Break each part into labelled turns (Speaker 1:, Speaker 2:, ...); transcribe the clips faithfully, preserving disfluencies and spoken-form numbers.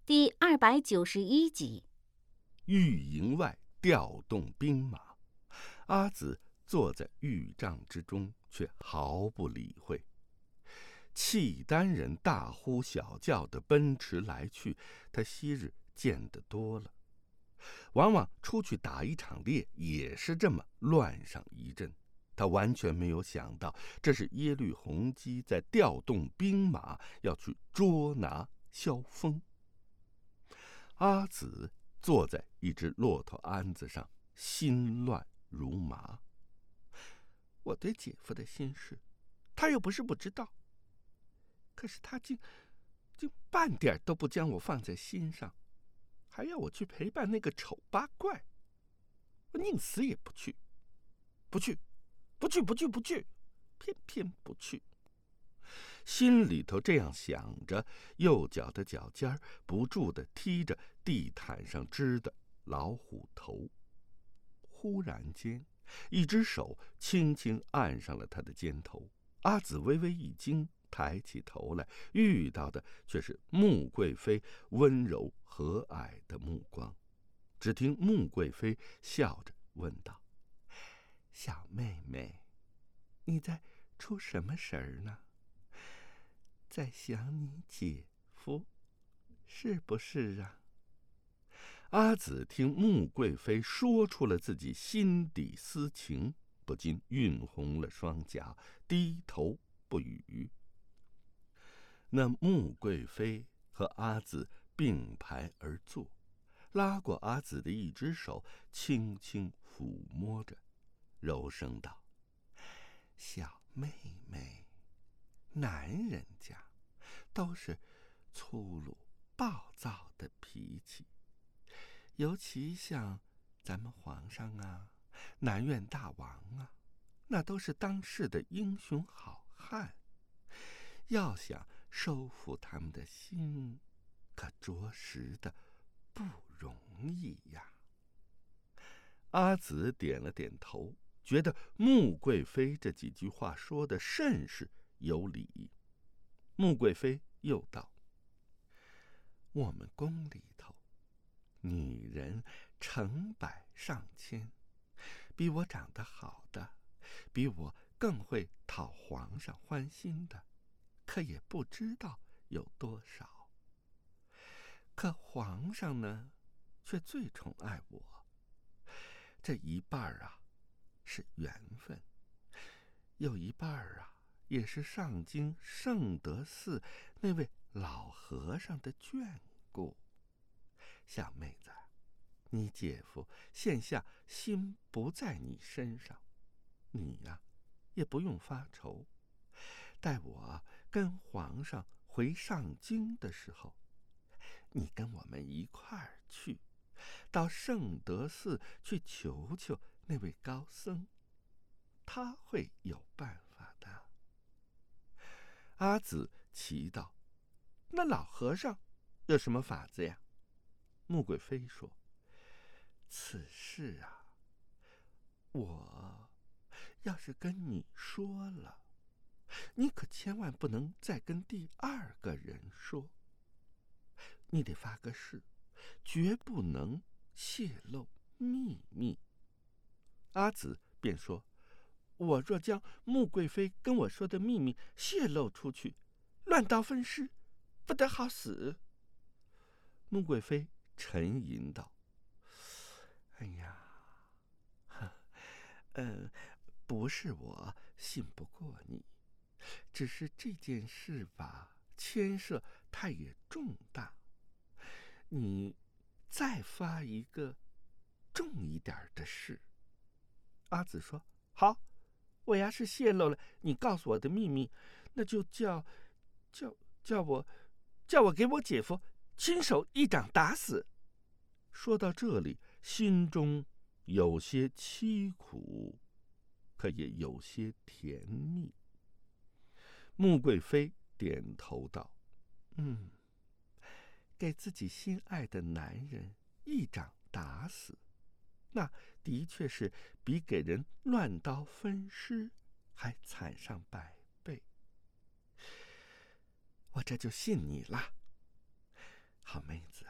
Speaker 1: 第二百九十一集。
Speaker 2: 御营外调动兵马，阿紫坐在御帐之中，却毫不理会。契丹人大呼小叫的奔驰来去，他昔日见得多了。往往出去打一场猎，也是这么乱上一阵。他完全没有想到，这是耶律洪基在调动兵马，要去捉拿萧峰。阿紫坐在一只骆驼鞍子上，心乱如麻。我对姐夫的心事，他又不是不知道，可是他竟竟半点都不将我放在心上，还要我去陪伴那个丑八怪，我宁死也不去，不去，不去，不去，不去，偏偏不去。心里头这样想着，右脚的脚尖不住地踢着地毯上织的老虎头。忽然间，一只手轻轻按上了他的肩头。阿紫微微一惊，抬起头来，遇到的却是穆贵妃温柔和蔼的目光。只听穆贵妃笑着问道：“小妹妹，你在出什么神儿呢？在想你姐夫，是不是啊？”阿紫听穆贵妃说出了自己心底私情，不禁晕红了双颊，低头不语。那穆贵妃和阿紫并排而坐，拉过阿紫的一只手，轻轻抚摸着，柔声道：“小妹妹，男人家都是粗鲁暴躁的脾气，尤其像咱们皇上啊、南院大王啊，那都是当世的英雄好汉，要想收服他们的心，可着实的不容易呀。”阿紫点了点头，觉得穆贵妃这几句话说的甚是有理。穆贵妃又道：“我们宫里头女人成百上千，比我长得好的，比我更会讨皇上欢心的，可也不知道有多少。可皇上呢，却最宠爱我。这一半啊，是缘分；有一半啊，也是上京圣德寺那位老和尚的眷顾。小妹子，你姐夫现下心不在你身上，你呀、啊，也不用发愁。待我跟皇上回上京的时候，你跟我们一块儿去，到圣德寺去求求那位高僧，他会有办法的。”阿紫奇道：“那老和尚有什么法子呀？”穆贵妃说：“此事啊，我要是跟你说了，你可千万不能再跟第二个人说。你得发个誓，绝不能泄露秘密。”阿紫便说：“我若将穆贵妃跟我说的秘密泄露出去，乱刀分尸，不得好死。”穆贵妃沉吟道：“哎呀，呃，不是我信不过你，只是这件事吧，牵涉太也重大。你再发一个重一点的誓。”阿紫说：“好，我要是泄露了你告诉我的秘密，那就叫叫叫我叫我给我姐夫亲手一掌打死。”说到这里，心中有些凄苦，可也有些甜蜜。穆贵妃点头道：“嗯，给自己心爱的男人一掌打死，那的确是比给人乱刀分尸还惨上百倍。我这就信你了。好妹子，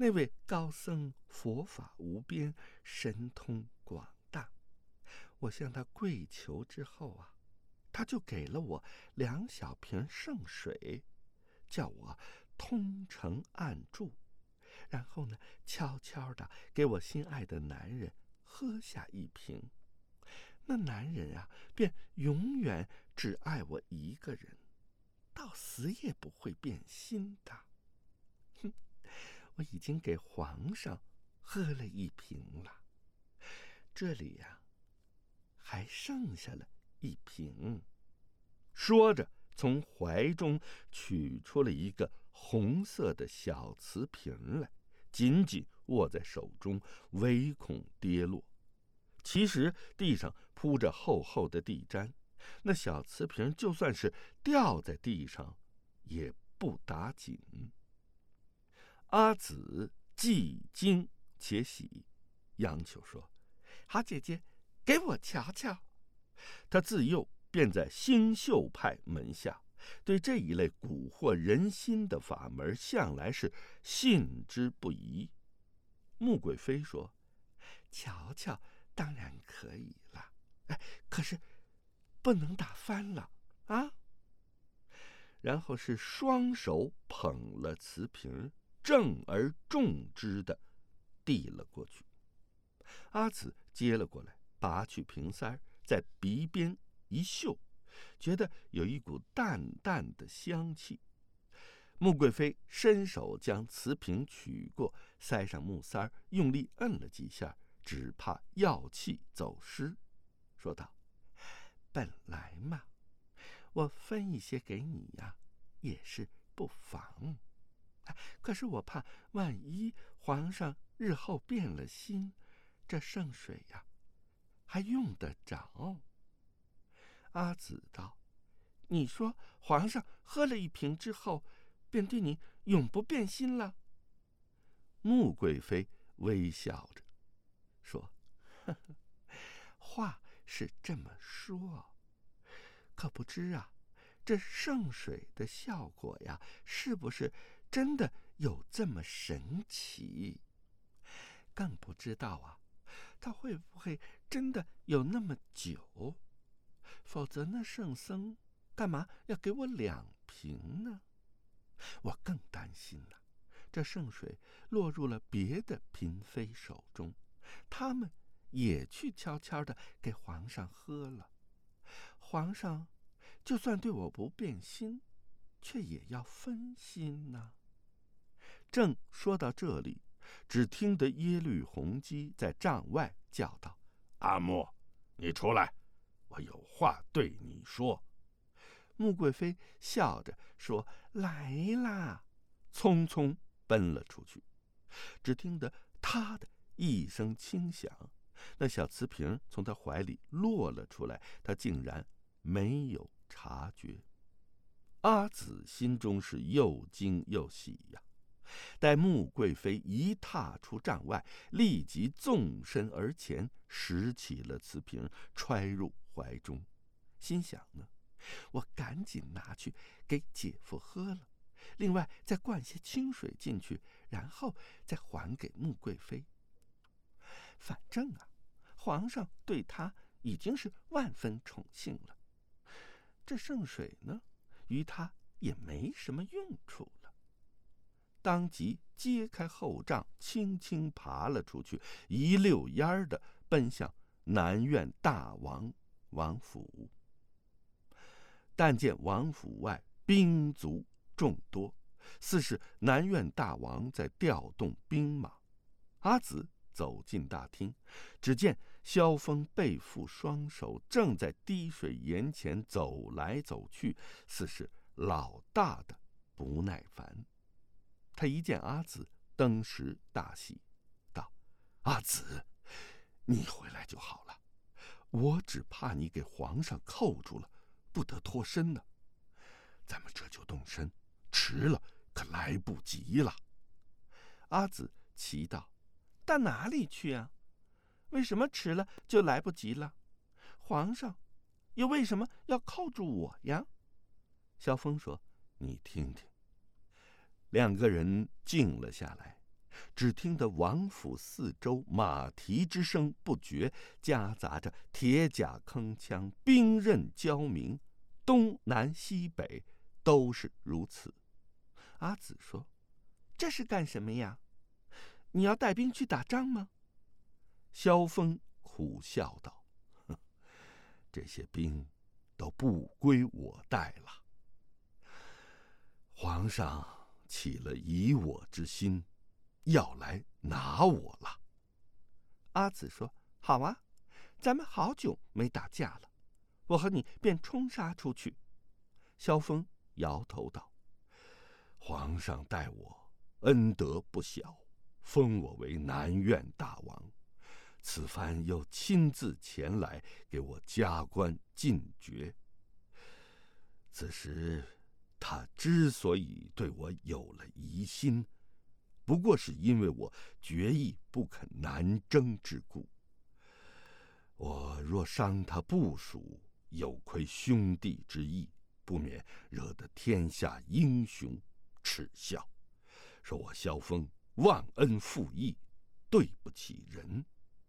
Speaker 2: 那位高僧佛法无边，神通广大。我向他跪求之后啊，他就给了我两小瓶圣水，叫我通城按住，然后呢，悄悄地给我心爱的男人喝下一瓶。那男人啊，便永远只爱我一个人，到死也不会变心的。哼，我已经给皇上喝了一瓶了，这里呀、啊，还剩下了一瓶。说着，从怀中取出了一个红色的小瓷瓶来，紧紧握在手中，唯恐跌落。其实地上铺着厚厚的地毡，那小瓷瓶就算是掉在地上，也不打紧。阿紫既惊且喜，央求说：“好姐姐，给我瞧瞧。”他自幼便在星宿派门下，对这一类蛊惑人心的法门向来是信之不疑。穆贵妃说：“瞧瞧当然可以了，哎，可是不能打翻了啊！”然后是双手捧了瓷瓶，正而重之的递了过去。阿紫接了过来，拔去瓶塞，在鼻边一嗅，觉得有一股淡淡的香气。穆贵妃伸手将瓷瓶取过，塞上木塞，用力摁了几下，只怕药气走失，说道：“本来嘛，我分一些给你呀，也是不妨。可是我怕万一皇上日后变了心，这圣水呀，还用得着。”阿紫道：“你说皇上喝了一瓶之后，便对你永不变心了？”穆贵妃微笑着说：“呵呵，话是这么说，可不知啊，这圣水的效果呀，是不是真的有这么神奇？更不知道啊，它会不会真的有那么久？否则那圣僧干嘛要给我两瓶呢？我更担心了，这圣水落入了别的嫔妃手中，他们也去悄悄的给皇上喝了，皇上就算对我不变心，却也要分心呢。”正说到这里，只听得耶律洪基在帐外叫道：“阿莫，你出来，我有话对你说。”穆贵妃笑着说：“来啦！”匆匆奔了出去。只听得啪的一声轻响，那小瓷瓶从他怀里落了出来，他竟然没有察觉。阿紫心中是又惊又喜呀、啊！待穆贵妃一踏出帐外，立即纵身而前，拾起了瓷瓶，揣入怀中，心想呢，我赶紧拿去给姐夫喝了，另外再灌些清水进去，然后再还给穆贵妃。反正啊，皇上对他已经是万分宠幸了，这圣水呢，于他也没什么用处了。当即揭开后帐，轻轻爬了出去，一溜烟儿的奔向南院大王王府。但见王府外兵卒众多，似是南院大王在调动兵马。阿紫走进大厅，只见萧峰背负双手，正在滴水岩前走来走去，似是老大的不耐烦。他一见阿紫，登时大喜，道：“阿紫，你回来就好了，我只怕你给皇上扣住了，不得脱身呢。咱们这就动身，迟了可来不及了。”阿紫奇道：“到哪里去啊？为什么迟了就来不及了？皇上又为什么要扣住我呀？”萧峰说：“你听听。”两个人静了下来， 只听得王府四周马蹄之声不绝，夹杂着铁甲铿锵、兵刃交鸣，东南西北都是如此。阿紫说：“这是干什么呀？你要带兵去打仗吗？”萧峰苦笑道：“哼，这些兵都不归我带了。皇上起了以我之心，要来拿我了。”阿紫说：“好啊，咱们好久没打架了，我和你便冲杀出去。”萧峰摇头道：“皇上待我恩德不小，封我为南院大王，此番又亲自前来给我加官进爵。此时他之所以对我有了疑心，不过是因为我决意不肯南征之故。我若伤他部属，有亏兄弟之义，不免惹得天下英雄耻笑，说我萧峰忘恩负义，对不起人。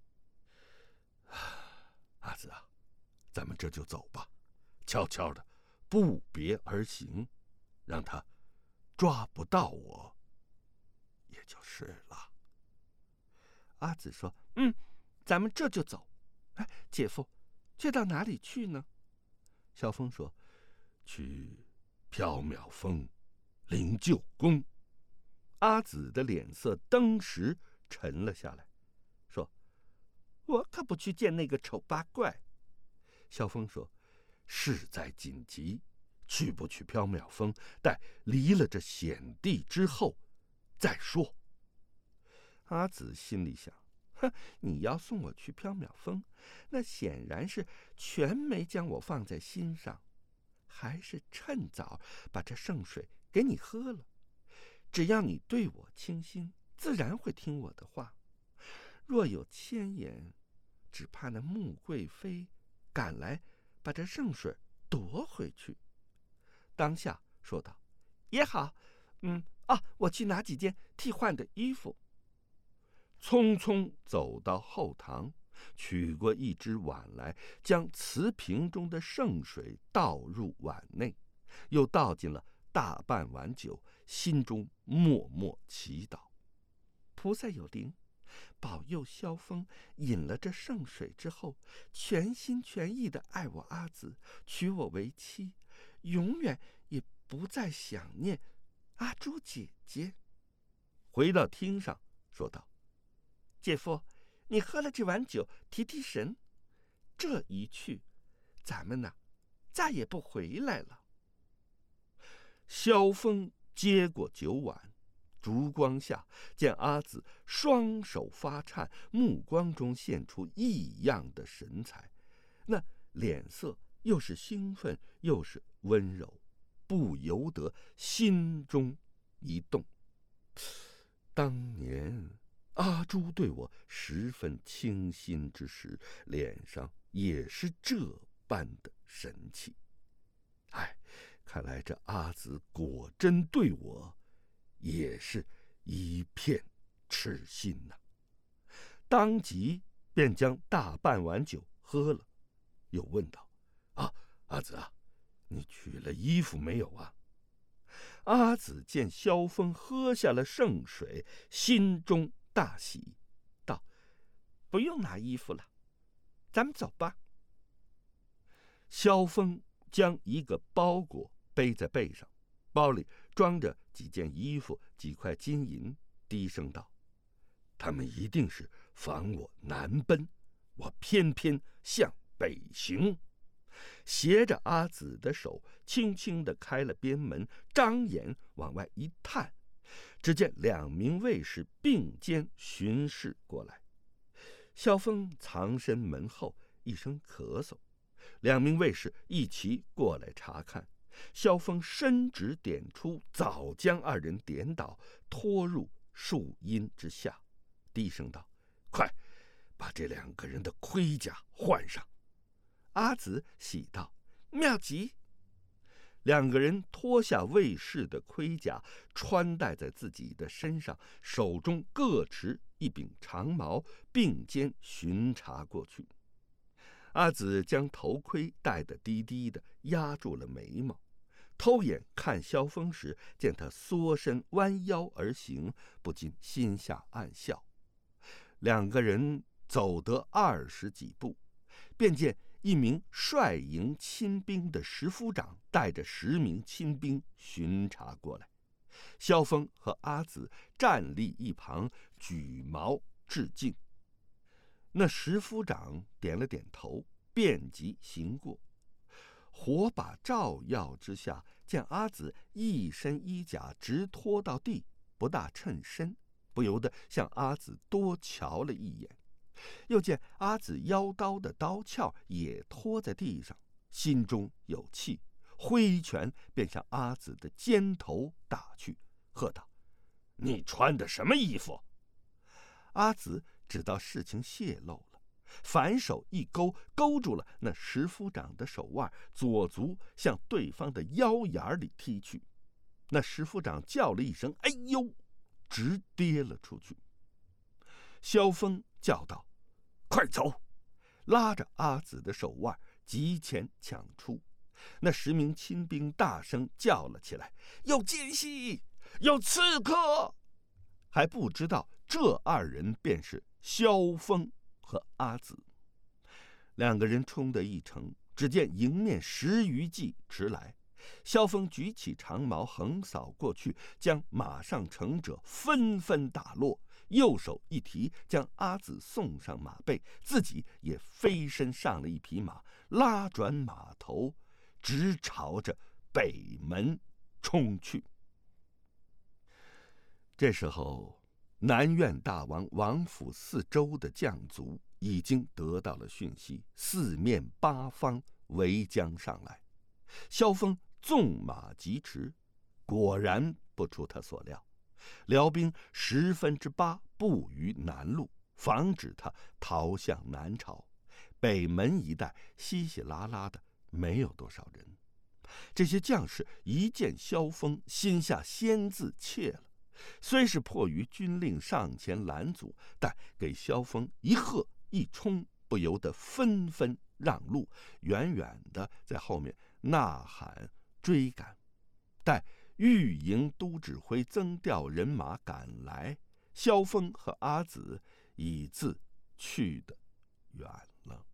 Speaker 2: 阿紫啊，咱们这就走吧，悄悄的，不别而行，让他抓不到我，也就是了。”阿紫说：“嗯，咱们这就走。哎，姐夫，这到哪里去呢？”萧峰说：“去缥缈峰灵鹫宫。”阿紫的脸色登时沉了下来，说：“我可不去见那个丑八怪。”萧峰说：“事在紧急，去不去缥缈峰，待离了这险地之后再说。”阿紫心里想：哼，你要送我去缥缈峰，那显然是全没将我放在心上，还是趁早把这圣水给你喝了。只要你对我倾心，自然会听我的话。若有牵延，只怕那穆贵妃赶来把这圣水夺回去。当下说道：“也好，嗯啊，我去拿几件替换的衣服。”匆匆走到后堂，取过一只碗来，将瓷瓶中的圣水倒入碗内，又倒进了大半碗酒，心中默默祈祷：菩萨有灵，保佑萧峰饮了这圣水之后，全心全意的爱我阿紫，娶我为妻，永远也不再想念阿朱姐姐。回到厅上，说道：“姐夫，你喝了这碗酒，提提神。这一去，咱们呐，再也不回来了。”萧峰接过酒碗，烛光下见阿紫双手发颤，目光中现出异样的神采，那脸色又是兴奋又是温柔，不由得心中一动。当年阿朱对我十分倾心之时，脸上也是这般的神气。哎，看来这阿紫果真对我也是一片痴心呐、啊！当即便将大半碗酒喝了，又问道：“啊，阿紫啊，你取了衣服没有啊？”阿紫见萧峰喝下了圣水，心中大喜，道：“不用拿衣服了，咱们走吧。”萧峰将一个包裹背在背上，包里装着几件衣服、几块金银，低声道：“他们一定是防我南奔，我偏偏向北行。”携着阿紫的手，轻轻地开了边门，张眼往外一探，只见两名卫士并肩巡视过来。萧峰藏身门后，一声咳嗽，两名卫士一齐过来查看。萧峰伸指点出，早将二人点倒，拖入树荫之下，低声道：“快，把这两个人的盔甲换上。”阿紫喜道：“妙极！” 两个人脱下卫士的盔甲，穿戴在自己的身上，手中各持一柄长矛，并肩巡查过去。阿紫将头盔戴得低低的，压住了眉毛。偷眼看萧峰时，见他缩身弯腰而行，不禁心下暗笑。两个人走得二十几步，便见一名率营亲兵的石夫长带着十名亲兵巡查过来。萧峰和阿紫站立一旁，举矛致敬。那石夫长点了点头，便即行过。火把照耀之下，见阿紫一身衣甲直拖到地，不大衬身，不由得向阿紫多瞧了一眼。又见阿紫腰刀的刀鞘也拖在地上，心中有气，挥拳便向阿紫的肩头打去，喝道：“你穿的什么衣服？”阿紫知道事情泄露了，反手一勾，勾住了那石夫长的手腕，左足向对方的腰眼里踢去。那石夫长叫了一声“哎呦”，直跌了出去。萧峰叫道：“快走！”拉着阿紫的手腕急前抢出。那十名亲兵大声叫了起来：“有奸细，有刺客！”还不知道这二人便是萧峰和阿紫。两个人冲得一程，只见迎面十余骑驰来。萧峰举起长矛横扫过去，将马上乘者纷纷打落，右手一提，将阿紫送上马背，自己也飞身上了一匹马，拉转马头，直朝着北门冲去。这时候，南院大王王府四周的将卒已经得到了讯息，四面八方围将上来。萧峰纵马疾驰，果然不出他所料，辽兵十分之八布于南路，防止他逃向南朝。北门一带稀稀拉拉的，没有多少人。这些将士一见萧峰，心下先自怯了，虽是迫于军令上前拦阻，但给萧峰一喝一冲，不由得纷纷让路，远远的在后面呐喊追赶。待御营都指挥增调人马赶来，萧峰和阿紫已自去得远了。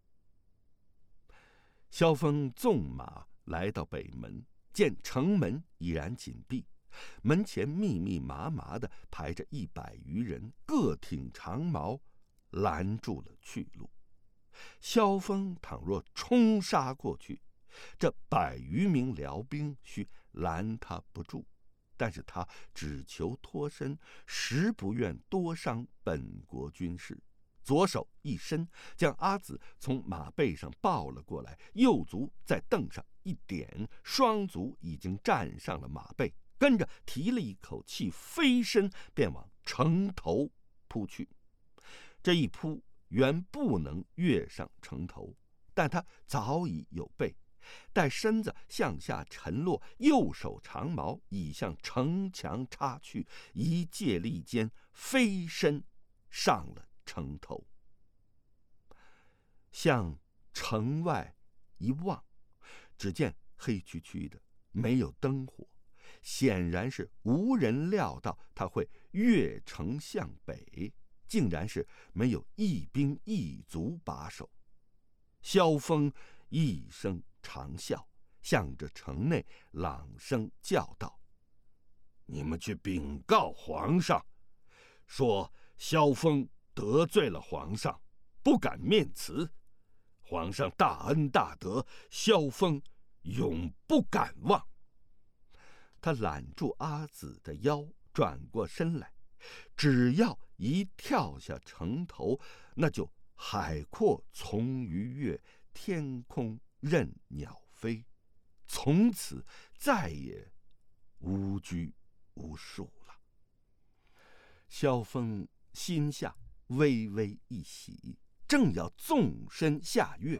Speaker 2: 萧峰纵马来到北门，见城门已然紧闭，门前密密麻麻的排着一百余人，各挺长矛，拦住了去路。萧峰倘若冲杀过去，这百余名辽兵须拦他不住，但是他只求脱身，实不愿多伤本国军士。左手一伸，将阿紫从马背上抱了过来，右足在凳上一点，双足已经站上了马背，跟着提了一口气，飞身便往城头扑去。这一扑原不能跃上城头，但他早已有备，待身子向下沉落，右手长矛已向城墙插去，一借力间飞身上了城头。向城外一望，只见黑黢黢的，没有灯火，显然是无人料到他会越城向北，竟然是没有一兵一卒把守。萧峰一声长啸，向着城内朗声叫道：“你们去禀告皇上，说萧峰得罪了皇上，不敢面辞。皇上大恩大德，萧峰永不敢忘。”他揽住阿紫的腰，转过身来，只要一跳下城头，那就海阔从鱼跃，天空任鸟飞，从此再也无拘无束了。萧峰心下微微一喜，正要纵身下跃，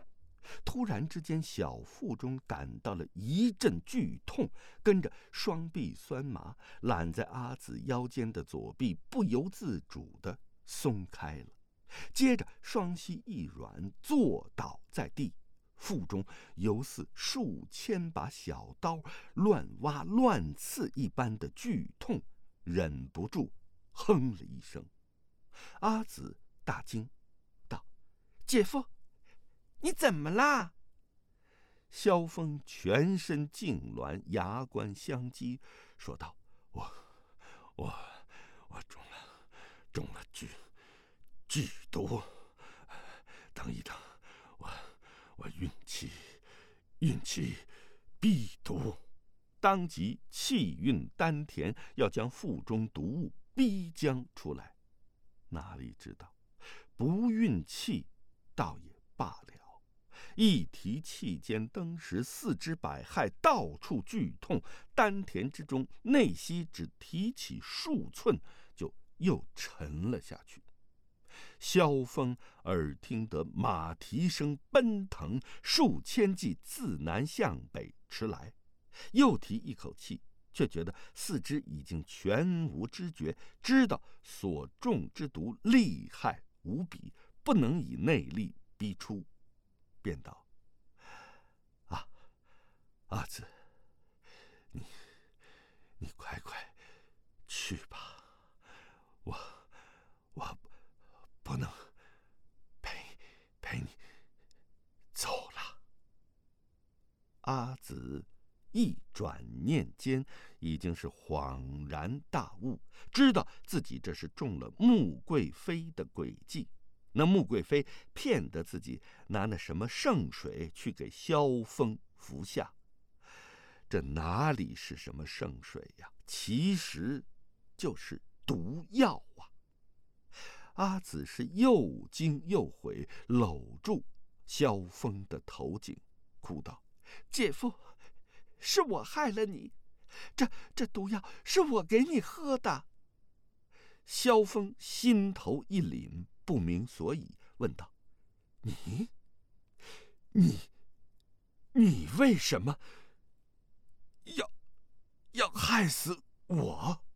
Speaker 2: 突然之间，小腹中感到了一阵剧痛，跟着双臂酸麻，揽在阿紫腰间的左臂不由自主地松开了，接着双膝一软，坐倒在地，腹中犹似数千把小刀乱挖乱刺一般的剧痛，忍不住哼了一声。阿紫大惊，道：“姐夫，你怎么啦？”萧峰全身痉挛，牙关相击，说道：“我，我，我中了，中了剧，剧毒。等一等，我，我运气，运气必毒。”当即气运丹田，要将腹中毒物逼将出来。哪里知道，不运气倒也罢了，一提气间，登时四肢百骸，到处剧痛，丹田之中内息只提起数寸，就又沉了下去。萧峰耳听得马蹄声奔腾，数千骑自南向北驰来，又提一口气，却觉得四肢已经全无知觉，知道所中之毒厉害无比，不能以内力逼出，便道：“啊，阿紫，你你快快去吧，我我不能陪陪你走了。”阿紫一转念间，已经是恍然大悟，知道自己这是中了穆贵妃的诡计。那穆贵妃骗得自己拿那什么圣水去给萧峰服下，这哪里是什么圣水呀？其实就是毒药啊！阿紫是又惊又悔，搂住萧峰的头颈，哭道：“姐夫，是我害了你，这这毒药是我给你喝的。”萧峰心头一凛，不明所以，问道：“你，你，你为什么要要害死我？”